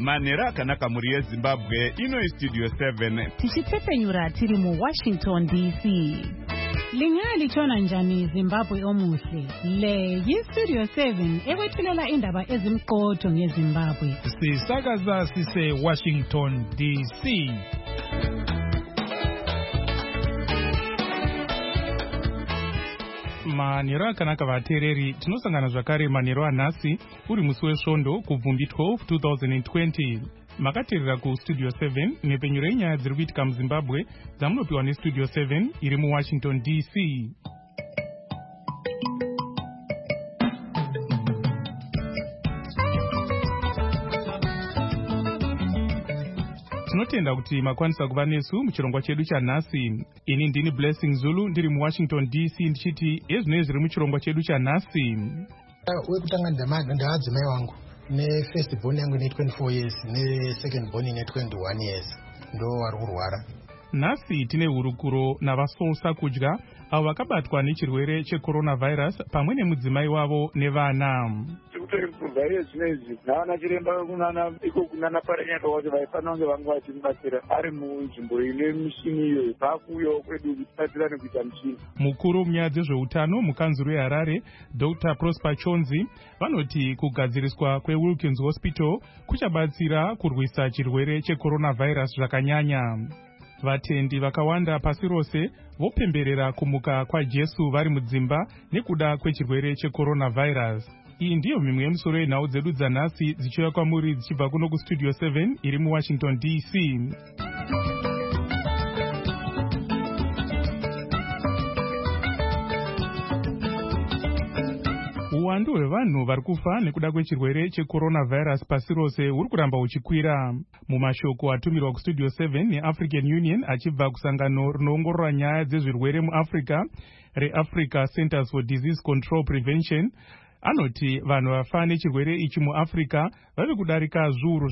Manera akanaka muri yeZimbabwe ino Studio 7 tichitepenyura tiri mu Washington DC. Lingali chona njani Zimbabwe omuhle. Le yiStudio 7 ekwethulela indaba ezimqotho ngeZimbabwe. Sisakaza sise Washington DC. Manero akanaka vateereri, tinosangana zvakare manero anhasi uri musi wesvondo kubvumbi 12 2020. Makateerera kuStudio 7 nepenyuro yenyaya dziri kuitika muZimbabwe dzamunopiwa neStudio 7 iri muWashington DC. Tinotenda kuti makwanisa kuva nesu muchirongwa chedu chanhasi. Ini ndini Blessing Zulu ndiri muWashington DC ndichiti ezvinenge zviri muchirongwa chedu chanhasi. Wekutanga ndahadzimai wangu nefirst born yangu ine 24 years nesecond born ine 21 years ndo vari kurwara. Nhasi tine hurukuro navasosa kudya avo vakabatwa nechirwere checoronavirus pamwe nemudzimai wavo nevana. Kuvhariye zvinezvi navana chiremba kunana paranyaka kuti vaifanira kunge vanga vachimubatsira ari munzvimbo ine mishini iyo vakuuyawo kwedu kutibatsira nekuita mishini. Mukuru munyaya dzezveutano mukanzuru yeHarare Dr. Prosper Chonzi vanoti kugadziriswa kweWilkins Hospital kuchabatsira kurwisa chirwere checoronavirus zvakanyanya. Vatendi vakawanda pasi rose vopemberera kumuka kwaJesu vari mudzimba nekuda kwechirwere checoronavirus. Iyi ndiyo mimwe yemusoro yenhau dzedu dzanhasi dzichiuya kwamuri dzichibva kuno kuStudio 7 iri muWashington DC. Uwandu hwevanhu vari kufa nekuda kwechirwere checoronavirus pasi rose huri kuramba huchikwira. Mumashoko atumirwa kuStudio 7 neAfrican Union achibva kusangano rinoongorora nyaya dzezvirwere muAfrica reAfrica Centers for Disease Control Prevention, anoti vanhu vafa nechirwere ichi muAfrica vave kudarika zviuru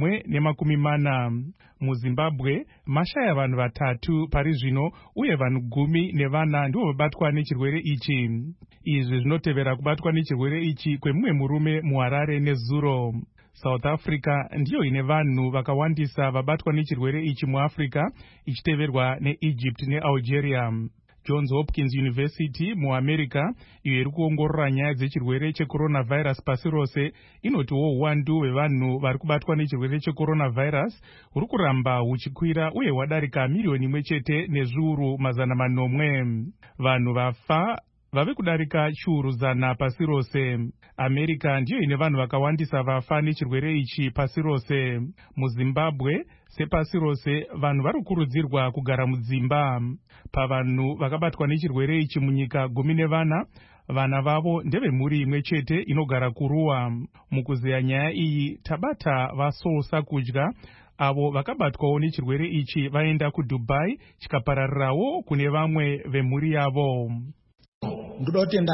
440. MuZimbabwe mashaya vanhu 3 pari zvino uye vanhu 10 ndivo vabatwa nechirwere ichi. Izvi zvinotevera kubatwa nechirwere ichi kwemumwe murume muHarare nezuro. South Africa ndiyo ine vanhu vakawandisa vabatwa nechirwere ichi muAfrica ichiteverwa neEgypt neAlgeria. Johns Hopkins University muAmerica iyo iri kuongorora nyaya dzechirwere checoronavirus pasi rose inotiwo uwandu hwevanhu vari kubatwa nechirwere checoronavirus huri kuramba huchikwira uye hwadarika miriyoni 1 nezviuru 800. Vanhu vafa vave kudarika chiuru 100 pasi rose. America ndiyo ine vanhu vakawandisa vafa nechirwere ichi pasi rose. MuZimbabwe sepasi rose vanhu vari kukurudzirwa kugara mudzimba. Pavanhu vakabatwa nechirwere ichi munyika 14, vana vavo ndevemhuri imwe chete inogara kuruwa. Mukuzeya nyaya iyi tabata vasosa kudya avo vakabatwawo nechirwere ichi vaenda kuDubai chikapararirawo kune vamwe vemhuri yavo. Ndoda kutenda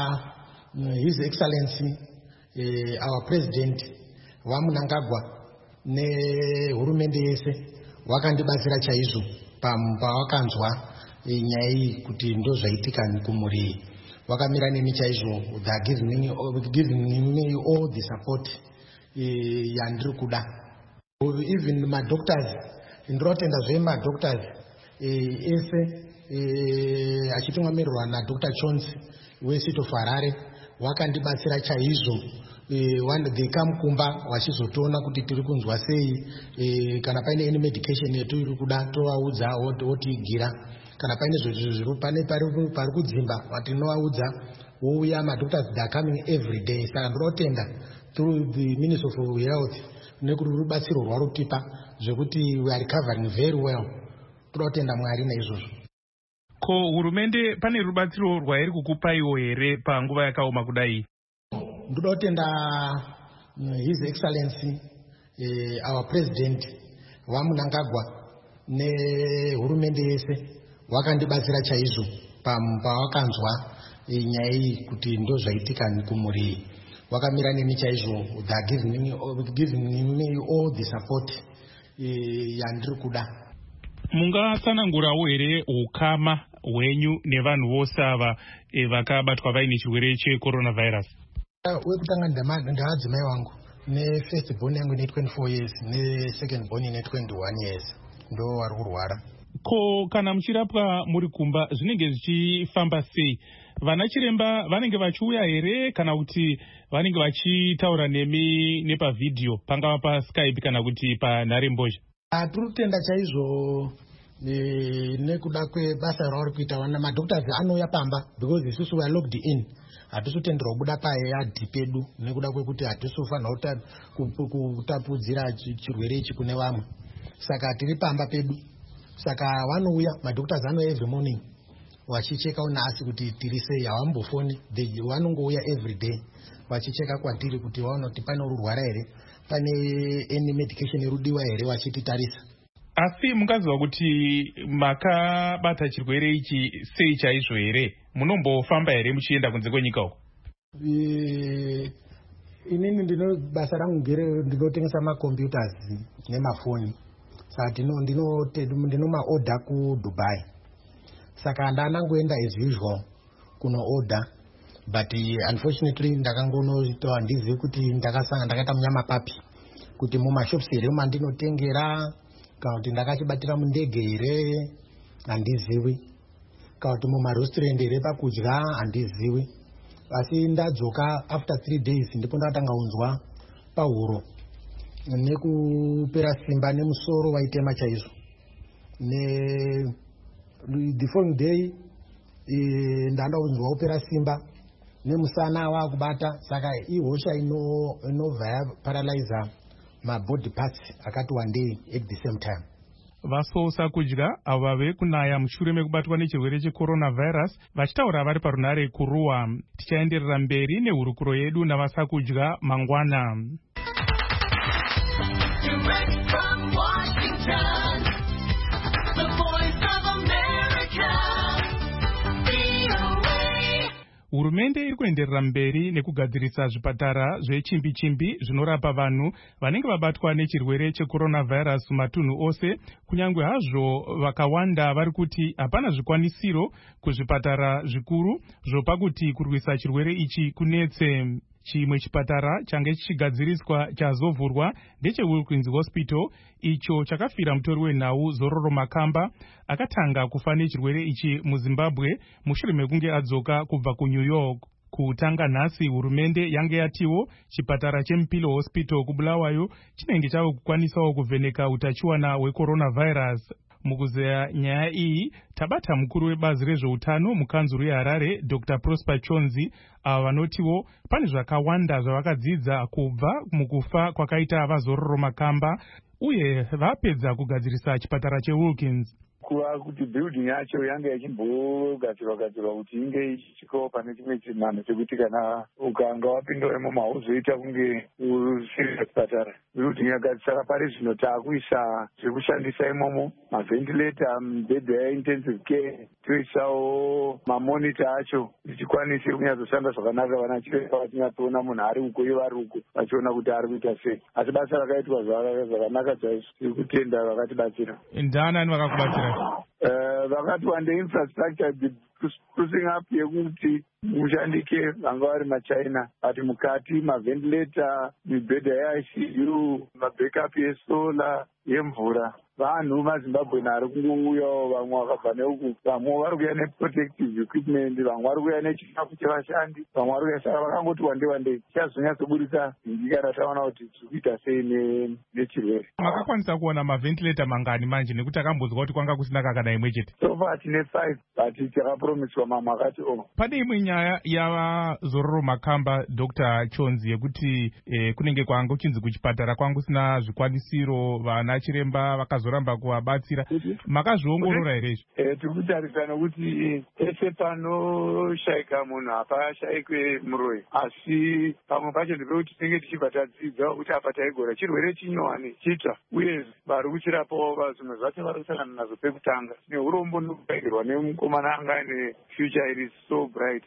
His Excellency our President vaMnangagwa nehurumende yese wakandibatsira chaizvo pavakanzwa nyaya iyi kuti ndo zvaitika kumuri. Wakamira nemi chaizvo, they giving me all the support yandiri kuda. Even my doctors, ndoda kutenda madoctors ese achitungamirwa naDr. Chonzi weSeat of Harare wakandibatsira chaizvo. They come kumba vachizotoona kuti tiri kunzwa sei, kana paine any medication yetu iri kuda tovaudza votigira, kana paine zviri pane pari kudzimba vatinovaudza wouya. Madoctors they are coming every day. Saka ndinotenda through the Ministry of Health nekuti rubatsiro rwarutipa zvekuti we are recovering very well. Toda kutenda Mwari naizvozvo. Ko hurumende pane rubatsiro rwairi kukupaiwo here panguva yakaoma kudai? Ndoda kutenda His Excellency our President vaMnangagwa nehurumende yese wakandibatsira chaizvo pavakanzwa nyaya iyi kuti ndo zvaitika kumuri. Wakamira nemi chaizvo, they are giving me all the support yandiri kuda. Mungatsanangurawo here ukama hwenyu nevanhu vose ava vakabatwa vaine chirwere checoronavirus? Wekutanga ndahadzimai wangu nefirst born yangu ine 24 years nesecond born ine 21 years ndo vari kurwara. Ko kana muchirapwa muri kumba zvinenge zvichifamba sei? Vana chiremba vanenge vachiuya here kana kuti vanenge vachitaura nemi nepavhidhiyo pangava paSkype kana kuti panharembozha? Tiri kutenda chaizvo nekuda kwebasa ravari kuita. Vana madhoktors anouya pamba because isusu we are locked in. Hatisi kutenderwa kubuda payadhi pedu nekuda kwekuti hatisi kufanira kutapudzira chirwere ichi kune vamwe. Saka tiri pamba pedu. Saka vanouya madhoktors anouya every morning vachicheka unasi kuti tiri sei, havambofoni. Vanongouya every day vachicheka kwatiri kuti vaona kuti pane urwara here, pane any medication irudiwa here, vachititarisa. Asi mungaziva kuti makabata chirwere ichi sei chaizvo here? Munombofamba here muchienda kunze kwenyika uko? Inini basa rangu ndinotengesa macomputers nemafoni. Saka ndino maorder kuDubai. Saka ndanangoenda as usual kuno order, but unfortunately ndakangonoita handizivi kuti ndakaita munyama papi kuti mumashops here mandinotengera kana kuti ndakachibatira mundege here handizivi, kana kuti mumarestaurant here pakudya handizivi. Asi ndadzoka after 3 days ndipo ndatanga kunzwa pahuro nekupera simba nemusoro waitema chaizvo. The following day ndanda kunzwa kupera simba nemusana wakubata. Saka ihosha inovhaya paralyzer mabody parts akati one day at the same time. Vasosa kudya avo vave kunaya mushure mekubatwa nechirwere checoronavirus vachitaura vari parunare kuruwa. Tichaenderera mberi nehurukuro yedu navasakudya mangwana. Direct from Washington, the voice of America, VOA. Hurumende iri kuenderera mberi nekugadzirisa zvipatara zvechimbi-chimbi zvinorapa vanhu vanenge vabatwa nechirwere checoronavirus matunhu ose, kunyange hazvo vakawanda vari kuti hapana zvikwanisiro kuzvipatara zvikuru zvopa kuti kurwisa chirwere ichi kunetse. Chimwe chipatara change chichigadziriswa chazovhurwa ndecheWilkins Hospital, icho chakafira mutori wenhau Zororo Makamba akatanga kufa nechirwere ichi muZimbabwe mushure mekunge adzoka kubva kuNew York. Kutanga nhasi hurumende yange yatiwo chipatara cheMpilo Hospital kuBulawayo chinenge chava kukwanisawo kuvheneka utachiwana hwecoronavirus. Mukuzeya nyaya iyi tabata mukuru webazi rezveutano mukanzuru yeHarare Dr. Prosper Chonzi, ava vanotiwo pane zvakawanda zvavakadzidza kubva mukufa kwakaita vaZororo Makamba uye vapedza kugadzirisa chipatara cheWilkins. Kuva kuti building yacho yange yachimbogadzirwa kuti inge ichiko pane chimwe chinhanho chekuti kana ukanga wapindwemo hauzoita kunge usiri chipatara. Building yakadzisaka pari zvino taakuisa zvekushandisa imomo, mavhentilator, mibhedha yaintensive care, toisawo mamonita acho tichikwanise kunyatsoshanda zvakanaka. Vana chiremba vachinyatsoona munhu ari uko ivo ari uko vachiona kuti ari kuita sei. Asi basa rakaitwa zvakanaka chaizvo. Tiri kutenda vakatibatsira. Ndaanani vakakubatsira? Vakati wande infrastructure sprucing up yekuti mushandike vanga vari maChina, ati mukati mavhentilator, mibhedha yaICU, mabackup yesola, yemvura. Vanhu maZimbabwe nari kungouyawo, vamwe vakabva neuku, vamwe vari kuuya neprotective equipment, vamwe vari kuuya nechikafu chevashandi, vamwe vari kuuya. Saka vakangoti wande chazonyatsobudisa ndikana taona kuti tiri kuita sei nechirwere. Makakwanisa kuona mavhentilator mangani manje nekuti akambonzwa kuti kwanga kusina kakana imwe chete? So far tine 5 but takapromiswa mamwe akati Pane imwe nyaya yavaZororo Makamba Dr. Chonzi yekuti kunenge kwanga kuchinzi kuchipatara kwanga kusina zvikwanisiro, vana chiremba vakazoramba kuvabatsira. Makazviongorora here izvi? Tiri kutarisa nokuti pese panoshayika munhu hapashayikwe muroyi, asi pamwe pacho ndepekuti tinenge tichibva tadzidza kuti apa taigora chirwere chinyowani chitsva, uye vari kuchirapawo zvimwe zvacho vari kusangana nazvo pekutanga. Neurombo ndokugadzirwa nemukomana anga ane future iri so bright,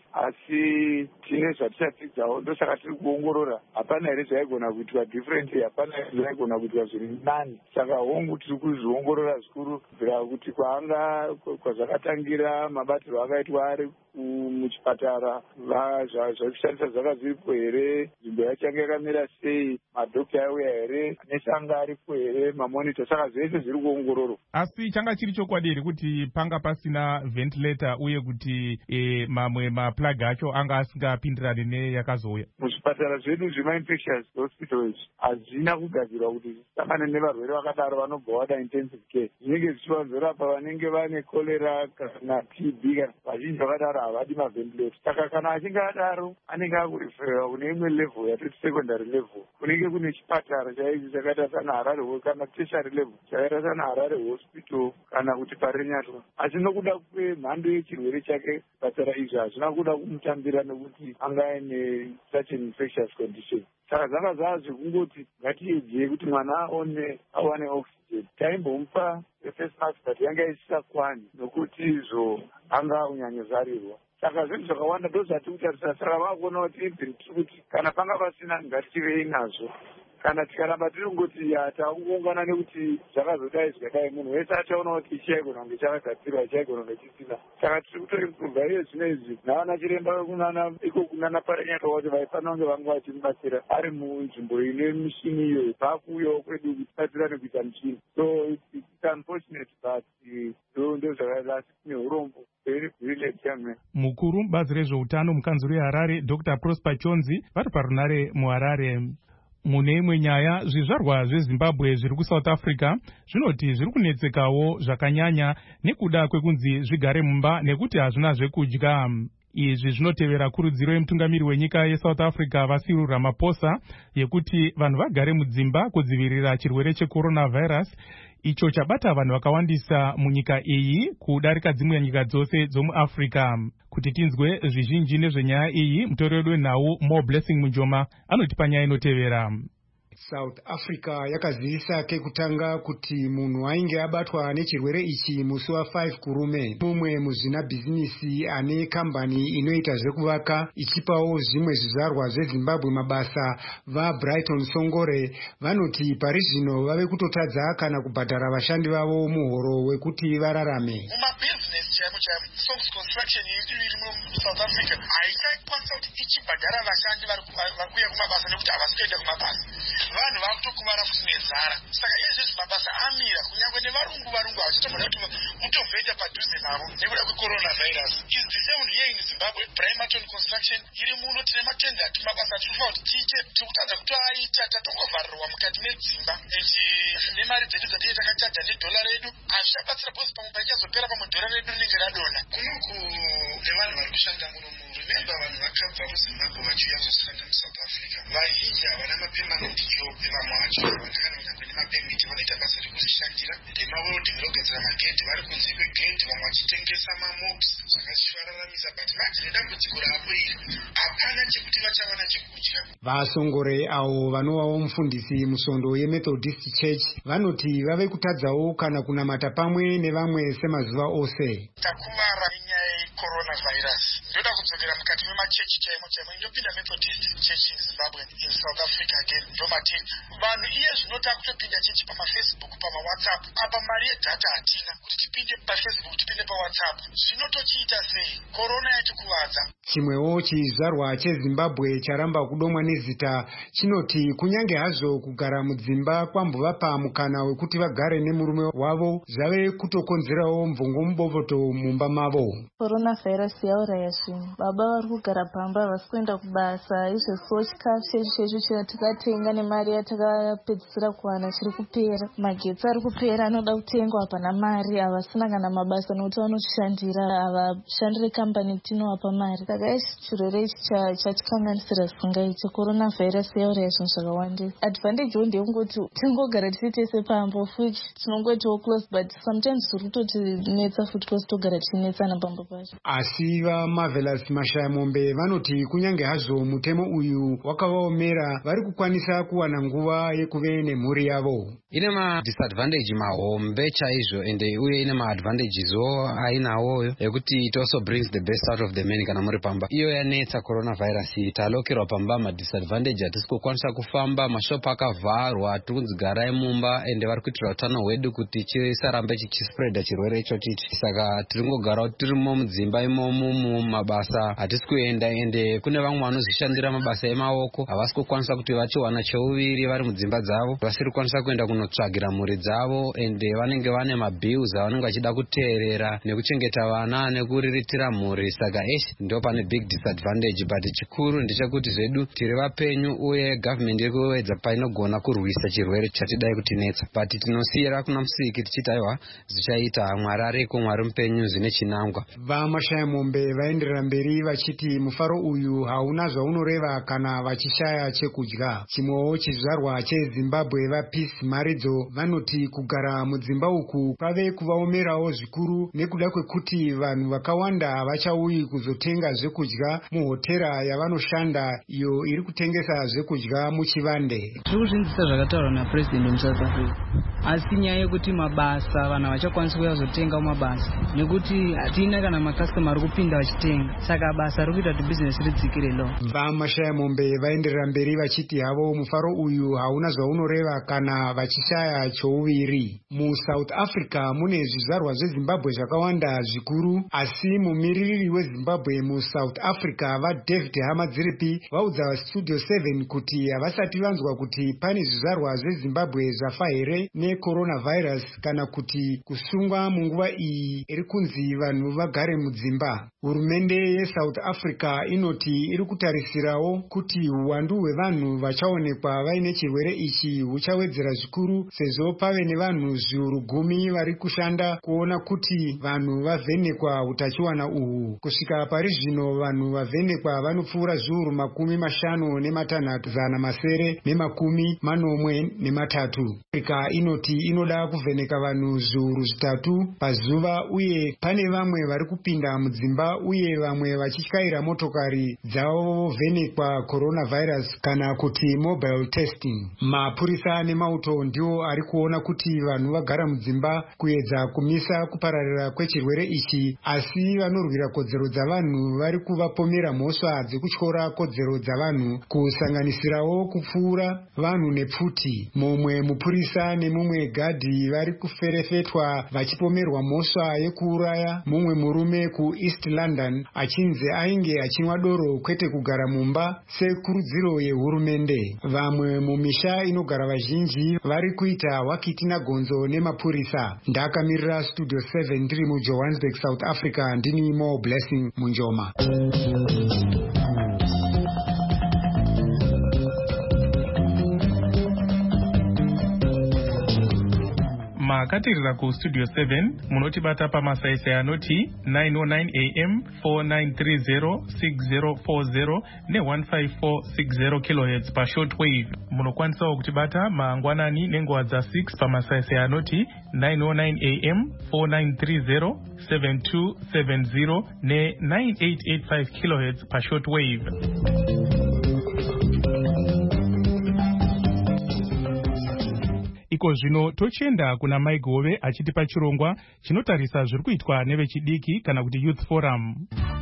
asi tine zvatichatidzawo. Ndosaka tiri kuongorora hapana here zvaigona kuitwa different, hapana here zvaigona kuitwa zviri nani. Saka hongu tiri kuzviongorora zvikuru kubvira kuti kwazvakatangira mabatirwo akaitwa ari muchipatara zvakushandisa zvanga zviripo here, nzvimbo yachanga yakamira sei, madhokta auya here, nesi anga aripo here, mamonita. Saka zvese zviri kuongororwa. Asi changa chiri chokwadi here kuti panga pasina ventilator uye kuti mamwe maplug acho anga asingapindirani neyakazouya? Muzvipatara zvedu zvemainfectious hospitals hazvina kugadzirwa kuti zvisangane nevarwere vakadaro vanobva vada intensive care. Zvinenge zvichivanzorapa vanenge vane cholera kana TB, vazhinji vakadaro havadi maventilator. Saka kana achinge adaro anenge akuriferiwa kune imwe level yatoti secondary level, kunenge kune chipatara chaichi chakaita sana Harare kana tertiary level chakaita sana Harare hospital kana kuti parenyatwa. Asi nokuda kwemhando yechirwere chake chipatara izvi hazvina kuda kumutambira nekuti anga aine such an infectious condition. Saka zvanga zvava zvekungoti ngatiedzei kuti mwana awane oxygen. Taimbomupa face mask but yanga isisakwani nokuti izvo anga unyanyozarirwa. Saka zvinhu zvakawanda ndozvati kutarisa. Saka vakuona kuti tiri kuti kana panga pasina ngativei nazvo. Kana tikaramba tiri kungoti takungoungana nekuti zvakazodai zvikadai, munhu wese achaona kuti chaigona kunge chakagadzirwa, chaigona kunge chisina. Saka tiri kutoimprova iye zvino izvi navana chiremba kunana parenyatwa kuti vaifanira kunge vanga vachimubatsira ari munzvimbo ine mishini iyo vakuuyawo kwedu kutibatsira nekuita michini. So it's unfortunate but ndozvakaita tine urombo. Mukuru bazi rezveutano mukanzuru yeHarare Dr. Prosper Chonzi vari parunare muHarare. Mune imwe nyaya, zvizvarwa zveZimbabwe zviri kuSouth Africa zvinoti zviri kunetsekawo zvakanyanya nekuda kwekunzi zvigare mumba nekuti hazvina zvekudya. Izvi zvinotevera kurudziro yemutungamiri wenyika yeSouth Africa Cyril Ramaphosa yekuti vanhu vagare mudzimba kudzivirira chirwere checoronavirus icho chabata vanhu vakawandisa munyika iyi kudarika dzimwe nyika dzose dzomuAfrica. Kuti tinzwe zvizhinji nezvenyaya iyi, mutori wedu wenhau Mo Blessing Munjoma anotipa nyaya inotevera. South Africa yakazivisa kekutanga kuti munhu ainge abatwa nechirwere ichi musi wa5 kurume. Mumwe muzvina bhizinisi ane kambani inoita zvekuvaka ichipawo zvimwe zvizvarwa zveZimbabwe mabasa vaBrighton Songore vanoti pari zvino vave kutotadza kana kubhadhara vashandi vavo muhoro wekuti vararame. Songs construction iri muSouth Africa haichakwanisa kuti ichibhadhara vashandi varikuuya kumabasa nekuti havasitoenda kumabasa. Vanhu vakutokuvara futi nezara. Saka izvezvi mabasa amira kunyange nevarungu vachitomona kuti mutovheta padhuze navo nekuda kwecoronavirus. Is the same here in Zimbabwe. Brighton construction iri muno tine matenda ati mabasa tinofa kuti tiite tikutadza kutoaita tatongovharirwa mukati medzimba nemari dzedu dzatenge takachadha nedhora redu hazvichabatsira bosi pamwe paichazopera pamwe dhora redu rinenge radonha. Kunoku nevanhu vari kushanda muno rememba vanhu vakabva muZimbabwe vachiuya kuzoshanda muSouth Africa vazhinji havana mapermanent job. Vamwe vacho vanakana kunyange nemapemiti vanoita basa rekuzvishandira remawelding rogadzira magedhi vari kunze kwegedhi, vamwe vachitengesa mamobs zvakachivararamisa. But manje nedambudziko rapo iri hapana chekuti vachawana chekudya. Vasongore avo vanovawo mufundisi musondo yeMethodist Church vanoti vave kutadzawo kana kunamata pamwe nevamwe semazuva ose. Takuvara nenyaya yecoronavirus. Ndoda kudzokera mukati memachechi chaimo indopinda Methodist Church in Zimbabwe in South Africa again ndomati vanhu iye zvinota kutopinda chechi pamafacebook pamawhatsapp apa mari yedhata hatina kuti tipinde pafacebook tipinde pawhatsapp zvinotochiita sei korona yatikuvadza. Chimwewo chizvarwa cheZimbabwe charamba kudomwa nezita chinoti kunyange hazvo kugara mudzimba kwambovapa mukana wekuti vagare nemurume wavo zvave kutokonzerawo mvongo mubovoto mumba mavo. Coronavirus yauraya zvinhu. Baba vari kugara pamba havasi kuenda kubasa. Izvozvo chikafu chedu chatakatenga nemari yatakapedzisira kuwana chiri kupera. Magetsi ari kupera anoda kutengwa hapana mari. Havasina kana mabasa nokuti vanoshandira havashandire kambani tinovapa mari. Saka chirwere ichi chatikanganisira zvisingaiti. Coronavirus yauraya zvinhu zvakawandisa. Advantage ndeyekungoti tingogara tiri tese pambo futi tinongotiwo close but sometimes zviri kutotinetsa futi because togara tichinetsana pambo pacho. Asi vaMarvelous Mashayamombe vanoti kunyange hazvo mutemo uyu wakavaomera, vari kukwanisa kuwana nguva yekuve nemhuri yavo. Ine ma-disadvantage mahombe chaizvo, ende uye ine ma-advantageswo ainawoyo ekuti it also brings the best out of the men kana muri pamba. Iyo yanetsa coronavirus talokerwa pamba, ma-disadvantage hatisi kukwanisa kufamba, mashopu akavharwa, tiri kunzi garai mumba, ende vari kuitira utano hwedu kuti chisarambe chichispreada chirwere ichochichi. Saka tiri kungogara tirimo mudzimba imomo mumabasa hatisi kuenda, ende kune vamwe vanozvishandira mabasa emaoko havasi kukwanisa kuti vachiwana cheuviri vari mudzimba dzavo, vasiri kukwanisa kuenda kunotsvagira mhuri dzavo, ende vanenge vane mabills avanenge vachida kuteerera nekuchengeta vana nekuriritira mhuri. Saka ndo pane big disadvantage, but chikuru ndechekuti zvedu tiri vapenyu uye government iri kuwedza painogona kurwisa chirwere chatidai kutinetsa, but tinosiyira kuna Musiki tichiti aiwa zvichaita, Mwari ariko, Mwari mupenyu, zvine chinangwa. VaMashayamombe vaenderera mberi vachiti mufaro uyu hauna zvaunoreva kana vachishaya chekudya. Chimwewo chizvarwa cheZimbabwe vaPeace Maridzo vanoti kugara mudzimba uku kwave kuvaomerawo zvikuru nekuda kwekuti vanhu vakawanda havachauyi kuzotenga zvekudya muhotera yavanoshanda, iyo iri kutengesa zvekudya muchivande. Zviri kuzvinzisa zvakataurwa naPresident weSouth Africa, asi nyaya yekuti mabasa vanhu havachakwanisi kuuya kuzotenga mumabasa nekuti hatina kana makastoma ari kupinda vachitenga, saka basa riri kuita kuti bhizinesi ridzikire lo. VaMashayamombe vaenderera mberi vachiti havo mufaro uyu hauna zvaunoreva kana vachishaya chouviri. MuSouth Africa mune zvizvarwa zveZimbabwe zvakawanda zvikuru, asi mumiririri weZimbabwe muSouth Africa vaDavid Hamadziripi vaudza Studio 7 kuti havasati vanzwa kuti pane zvizvarwa zveZimbabwe zvafa here necoronavirus kana kuti kusungwa munguva iyi iri kunzi vanhu vagare mudzimba. Hurumende yeSouth Africa inoti iri kutarisirawo kuti uwandu hwevanhu vachaonekwa vaine chirwere ichi huchawedzera zvikuru, sezvo pave nevanhu zviuru 10 vari kushanda kuona kuti vanhu vavhenekwa utachiwana uhu. Kusvika pari zvino vanhu vavhenekwa vanopfuura zviuru 56,783. Africa inoti inoda kuvheneka vanhu zviuru 3 pazuva, uye pane vamwe vari kupinda mudzimba uye vamwe vachityaira motokari dzavo vhenekwa coronavirus kana kuti mobile testing. Mapurisa nemauto ndiwo ari kuona kuti vanhu vagara mudzimba kuedza kumisa kupararira kwechirwere ichi, asi vanorwira kodzero dzavanhu vari kuvapomera mhosva dzekutyora kodzero dzavanhu, kusanganisirawo kupfuura vanhu nepfuti. Mumwe mupurisa nemumwe gadhi vari kuferefetwa vachipomerwa mhosva yekuuraya mumwe murume kuEast London achinzi ainge achinwa doro kwete kugara mumba sekurudziro yehurumende. Vamwe mumisha inogara vazhinji vari kuita wakitina gonzo nemapurisa. Ndakamirira Studio 7 ndiri muJohannesburg, South Africa, ndini Mo Blessing Munjoma. makatirira kustudio 7 munotibata pamasaisai anoti 909 am 4930 6040 ne15460 kHz pashortwave. Munokwanisawo kutibata mangwanani nenguva dza6 pamasaisai anoti 909 am 4930 7270 ne9885 kHz pashortwave. Iko zvino tochenda kuna Mike Hove achitipa chirongwa chinotarisa zviri kuitwa nevechidiki kana kuti Youth Forum.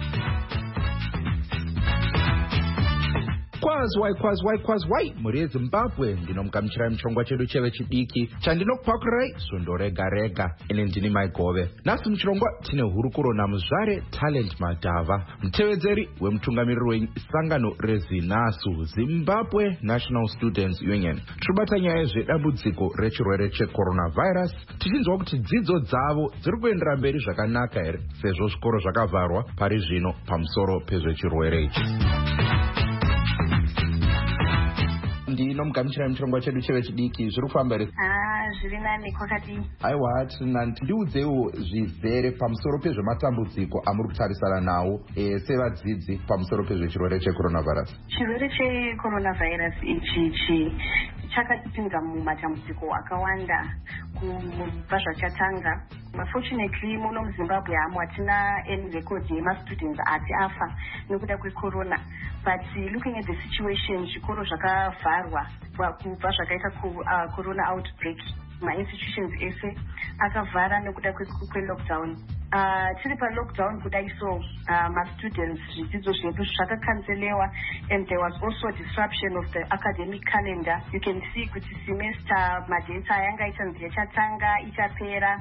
Kwazwai muri yeZimbabwe, ndinomugamuchirai muchirongwa chedu chevechidiki chandinokupakurai sundo rega rega. Ine ndini Mike Hove. Nhasi muchirongwa tine hurukuro namuzvare Talent Madhava, mutevedzeri wemutungamiriri wesangano reZinasu, Zimbabwe National Students Union. Tiribata nyaya yezvedambudziko rechirwere checoronavirus, tichinzwa kuti dzidzo dzavo dziri kuendera mberi zvakanaka here sezvo zvikoro zvakavharwa pari zvino pamusoro pezvechirwere ichi. Ndinomugamuchirai muchirongwa chedu chevechidiki, zviri kufamba here? Zviri nani, kwakadii? Aiwa, tiri nani. Ndiudzewo zvizere pamusoro pezvematambudziko amuri kutarisana nawo sevadzidzi pamusoro pezvechirwere checoronavirus. Chirwere checoronavirus ichi chakatipinza mumatambudziko akawanda kubva zvachatanga. Fortunately muno muZimbabwe hatina any record yema-students ati afa nekuda kwecorona, but looking at the situation, zvikoro zvakavharwa kubva zvakaita corona outbreak, ma-institutions ese akavhara nekuda kwe-lockdown. Tiri pa-lockdown kudai so ma-students zvidzidzo zvedu zvakacancelewa, and there was also a disruption of the academic calendar. You can see kuti semester madata yanga ichanzi yachatanga ichapera,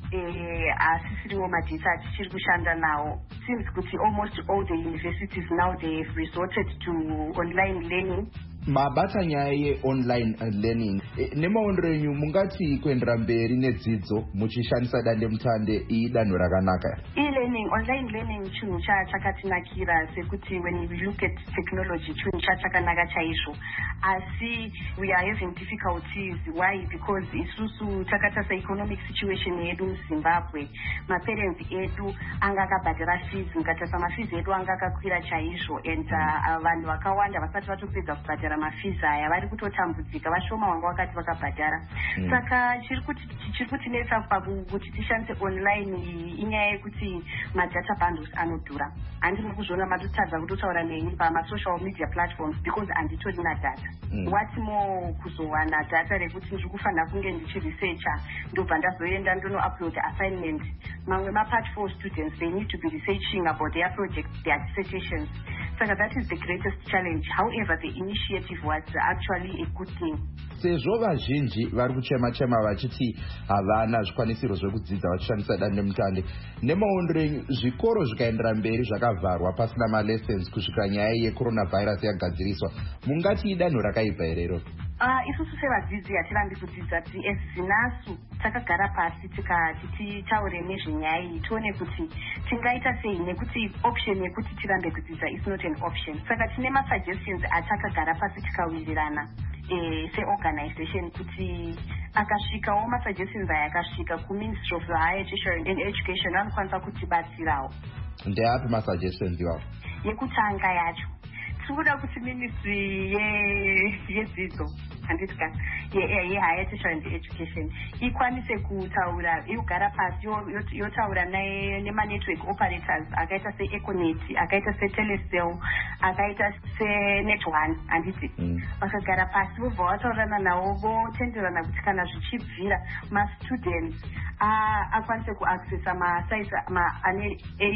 asisiriwo madata atichiri kushanda nawo. Seems kuti almost all the universities now they have resorted to online learning. Mabata nyaya ye-online learning, nemaondero enyu mungati kuendera mberi nedzidzo muchishandisa dandemutande idanho rakanaka? E-learning, online learning chinhu chakatinakira sekuti when we look at technology chinhu chakanaka chaizvo, asi we are having difficulties. Why? Because isusu takatasa economic situation yedu muZimbabwe, maparents edu anga akabhadhara fees, mukatasa mafees edu anga akakwira chaizvo, and vanhu vakawanda vasati vatopedza kubhadhara mafees aya vari kutotambudzika, vashoma wanga wakati vakabhadhara. Saka chiri kutinetsa pakuti tishandise online inyaya yekuti madata bundles anodhura. Handiri kuzviona matotadza kutotaura neni pama-social media platforms because handitorina data. What more kuzowana data rekuti ndiri kufanira kunge ndichiresearcha ndobva ndazoenda ndono-upload assignment. Mamwe ma-part 4 students, they need to be researching about their projects, their dissertations. So that is the greatest challenge. However, the initiative was actually a good thing. Sezvo vazhinji vari kuchema vachiti havana zvikwanisiro zvekudzidza vachishandisa dandemutande, nemaondero enyu zvikoro zvikaendera mberi zvakavharwa pasina malessons kusvika nyaya yecoronavirus yagadziriswa, mungati idanho rakaipa herero? Isusu sevadzidzi hatirambi kudzidza, as zinasu takagara pasi tikati titaure nezvenyaya iyi tione kuti tingaita sei, nekuti option yekuti tirambe kudzidza is not an option. Saka tine ma-suggestions atakagara pasi tikawirirana se-organization kuti akasvikawo ma-suggestions aya akasvika kuMinistry of Higher Education vanokwanisa kutibatsirawo. Ndeapi ma-suggestions iwawo? Yekutanga yacho tikuda kuti ministry yedzidzo handitika ye-higher education ikwanise kutaura, yogara pasi yotaura nema-network operators akaita se-Econet, akaita se-Telecel, akaita se-Net1 handiti. Vakagara pasi vobva vataurana navo votenderana kuti kana zvichibvira ma-students akwanise kuaccessa ma-sites ane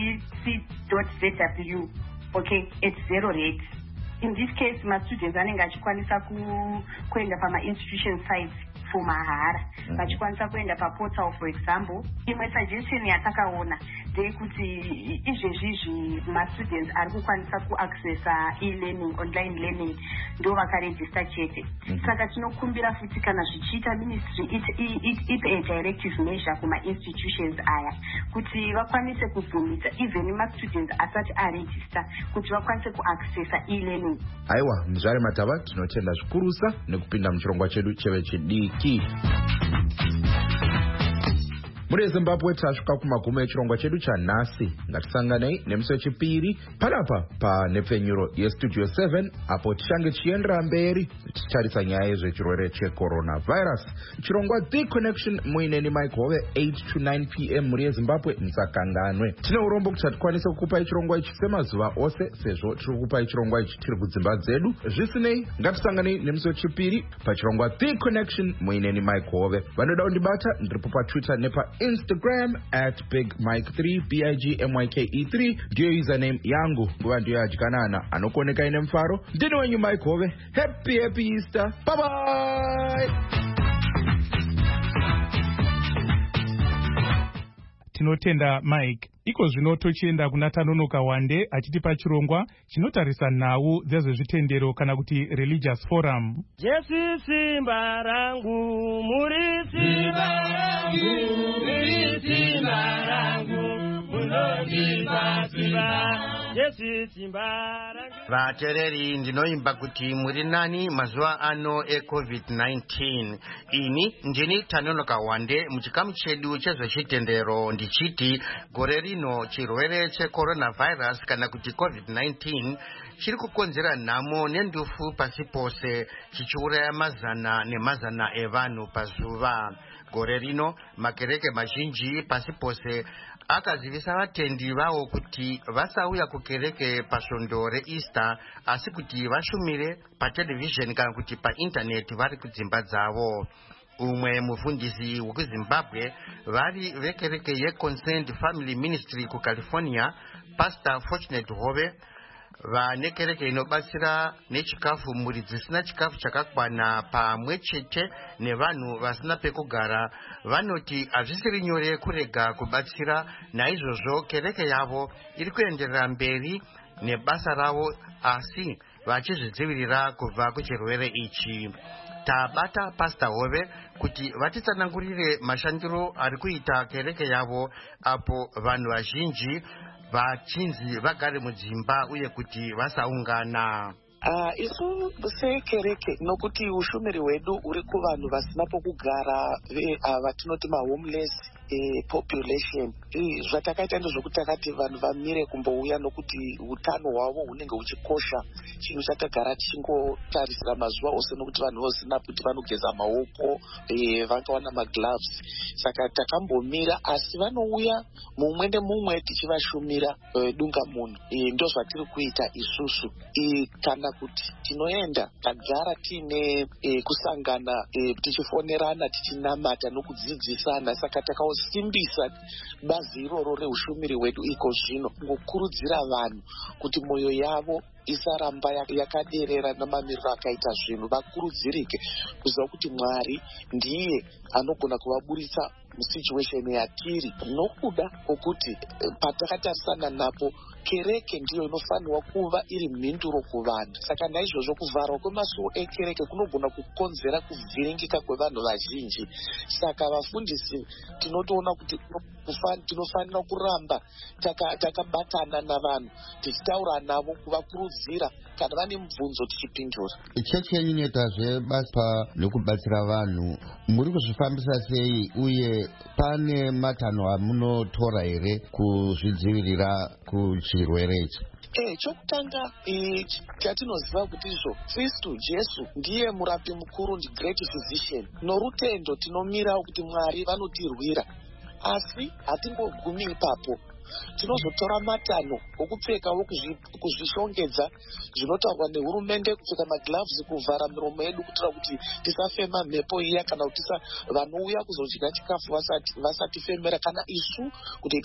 ac.zw okay at 0 rate. In this case, ma-students anenge achikwanisa kuenda pama-institution sites for mahara, vachikwanisa kuenda paportal for example. Imwe suggestion yatakaona ndeyekuti izvezvizvi ma-students ari kukwanisa kuaccessa e-learning, online learning, ndo vakaregister chete. Saka tinokumbira futi kana zvichiita ministry ipe a directive measure kuma-institutions aya kuti vakwanise kubvumisa even ma-students asati aregister kuti vakwanise kuaccessa e-learning. Aiwa, Mzvare Matava, tinotenda zvikurusa nekupinda muchirongwa chedu chevechidiki. Muri Zimbabwe tasvika kumagumo echirongwa chedu chanhasi. Ngatisanganei nemusi wechipiri panapa panepfenyuro yestudio 7 apo tichange tichiendera mberi tichitarisa nyaya yezvechirwere checoronavirus. Chirongwa The Connection muineni Mike Hove 8 to 9 p.m. muri yeZimbabwe, musakanganwe. Tine urombo kuti hatikwanise kukupai chirongwa ichi semazuva ose sezvo tiri kukupai chirongwa ichi tiri kudzimba dzedu. Zvisinei, ngatisanganei nemusi wechipiri pachirongwa The Connection muineni Mike Hove. Vanoda kundibata ndiripo paTwitter nepa Instagram at BigMike3 BIGMYKE3 ndiyo username yangu. Nguva ndiyo yadyanana anokuoneka ine mfaro. Ndini wenyu Mike Hove. Happy Easter. Bye bye. Tinotenda Mike. Iko zvino tochienda kuna Tanonoka Wande achitipa chirongwa chinotarisa nhau dzezvezvitendero kana kuti religious forum. Jesu simba rangu, muri simba rangu, muri simba rangu, munondipa simba. Yesu simba rangu. Vatereri ndinoimba kuti muri nani mazuva ano eCovid-19. Ini ndini Tanonoka Wande muchikamu chedu chezvechitendero ndichiti gore rino chirwere checoronavirus kana kuti COVID-19 chiri kukonzera nhamo nendufu pasi pose chichiuraya mazana nemazana evanhu pazuva. Gore rino makereke mazhinji pasi pose akazivisa vatendi vavo kuti vasauya kukereke pasvondo reEaster asi kuti vashumire patelevhizheni kana kuti paindaneti vari kudzimba dzavo. Umwe mufundisi wekuZimbabwe vari vekereke yeConsent Family Ministry kuCalifornia, Pastor Fortunate Hove, vane kereke inobatsira nechikafu muri dzisina chikafu chakakwana pamwe chete nevanhu vasina pekugara, vanoti hazvisiri nyore kurega kubatsira. Naizvozvo kereke yavo iri kuenderera mberi nebasa ravo asi vachizvidzivirira kubva kuchirwere ichi. Tabata Pastor Hove kuti vatitsanangurire mashandiro ari kuita kereke yavo apo vanhu vazhinji vachinzi vagare mudzimba uye kuti vasaungana. Isu sekereke nokuti ushumiri hwedu uri kuvanhu vasina pokugara vatinoti mahomeless population. Zvatakaita ndezvokuti takati vanhu vamire kumbouya nokuti utano hwavo hunenge huchikosha. Chinhu chatagara tichingotarisira mazuva ose nokuti vanhu vosina kuti vanogeza maoko, vangawana magloves. Saka takambomira asi vanouya mumwe nemumwe tichivashumira dungamunhu. Ndo zvatiri kuita isusu. Kana kuti tinoenda tagara tiine kusangana tichifonerana tichinamata nokudzidzisana. Saka takasimbisa bazi iroro reushumiri hwedu iko zvino ngokurudzira vanhu kuti mwoyo yavo isaramba yakaderera namamiriro akaita zvinhu. Vakurudzirike kuziva kuti Mwari ndiye anogona kuvaburitsa musituation yatiri nokuda kwokuti patakatarisana napo kereke ndiyo inofanirwa kuva iri mhinduro kuvanhu. Saka naizvozvo kuvharwa kwemasuo ekereke kunogona kukonzera kuvhiringika kwevanhu vazhinji. Saka vafundisi tinotoona kuti tinofanira kuramba takabatana navanhu tichitaura navo kuvakurudzira kana vane mibvunzo tichipindura. Chechi yenyu inoitazve basa nekubatsira vanhu, muri kuzvifambisa sei uye pane matanho amunotora here kuzvidzivirira kuchirwere ichi? Chokutanga chatinoziva kuti izvo Kristu Jesu ndiye murapi mukuru, ndi great physician. Norutendo tinomira kuti Mwari vanotirwira, asi hatingogumi ipapo. Tinozotora matanho okupfekawo kuzvishongedza zvinotaurwa nehurumende, kupfeka magloves, kuvhara miromo yedu kuitira kuti tisafema mhepo iya kana kuti vanouya kuzodya chikafu vasatifemera kana isu kuti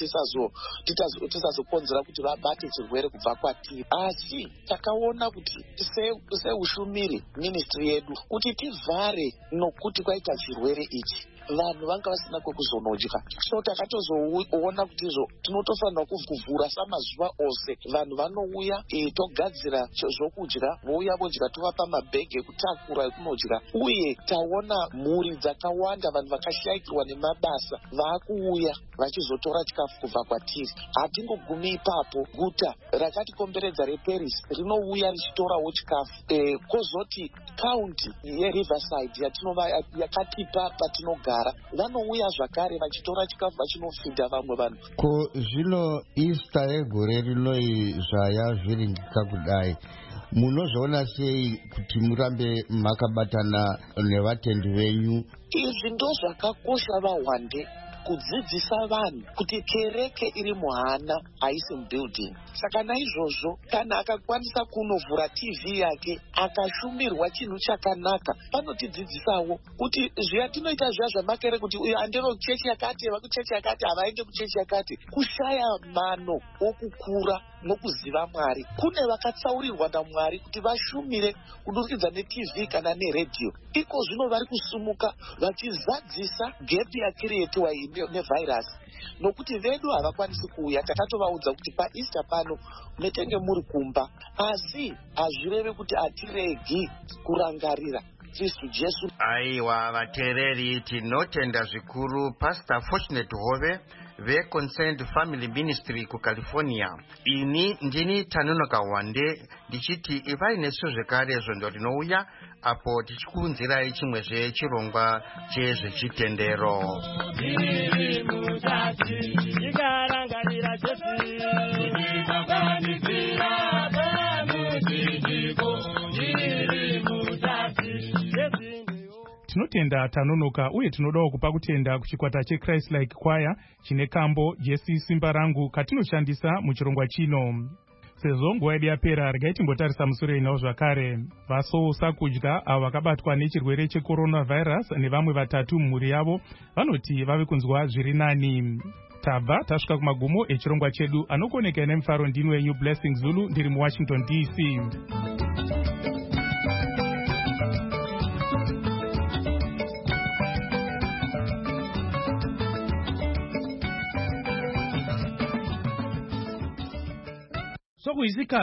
tisazokonzera kuti vabate chirwere kubva kwatiri. Asi takaona kuti seushumiri ministry yedu kuti tivhare nokuti kwaita chirwere ichi vanhu vanga vasina kwekuzonodya. So takatozoona kuti izvo tinotofanira kuvhura samazuva ose. Vanhu vanouya togadzira zvokudya, vouya vodya, tovapa mabhegi ekutakura ekunodya. Uye taona mhuri dzakawanda, vanhu vakashayikirwa nemabasa vaakuuya vachizotora chikafu kubva kwatiri. Hatingogumi ipapo. Guta rakatikomberedza reParis rinouya richitorawo chikafu. Kozoti kaunti yeRiverside yatinova yakatipa patinogara vanouya zvakare vachitora chikafu vachinofidha vamwe vanhu. Ko zvino Easter yegore rinoi zvayavhiringika kudai, munozviona sei kuti murambe makabatana nevatendi venyu? Izvi ndo zvakakosha vaWande, kudzidzisa vanhu kuti kereke iri muhana haisi mubuilding. Saka naizvozvo kana akakwanisa kunovhura TV yake akashumirwa chinhu chakanaka, panotidzidzisawo kuti zviya tinoita zviya zvamakereke kuti uyo andero chechi yakati, vakuchechi yakati havaende kuchechi yakati. Kushaya mano okukura nokuziva Mwari. Kune vakatsaurirwa naMwari kuti vashumire kudurikidza neTV kana neredhiyo. Iko zvino vari kusumuka vachizadzisa gepi yakiriyetiwa nevirus. Nokuti vedu havakwanisi kuuya, takatovaudza kuti paEaster pano metenge muri kumba, asi hazvireve kuti hatiregi kurangarira Kristu Jesu. Aiwa vateereri, tinotenda zvikuru Pastor Fortunate Hove veconcerned family ministry kucalifornia. Ini ndini Tanonoka Wande ndichiti vainetso zvekare zvondo rinouya apo tichikunzirai chimwezve chirongwa chezvechitendero. Tinotenda Tanonoka uye tinodawo kupa kutenda kuchikwata cheChrist Like Choir chine kambo Jesu simba rangu katinoshandisa muchirongwa chino. Sezvo nguva yedu yapera, regai timbotarisa musoro inawo zvakare. Vasousa kudya avo vakabatwa nechirwere checoronavirus nevamwe vatatu mumhuri yavo vanoti vave kunzwa zviri nani. Tabva tasvika kumagumo echirongwa chedu. Anokoneka nemufaro ndini wenyu Blessing Zulu ndiri muWashington DC. Sokuizika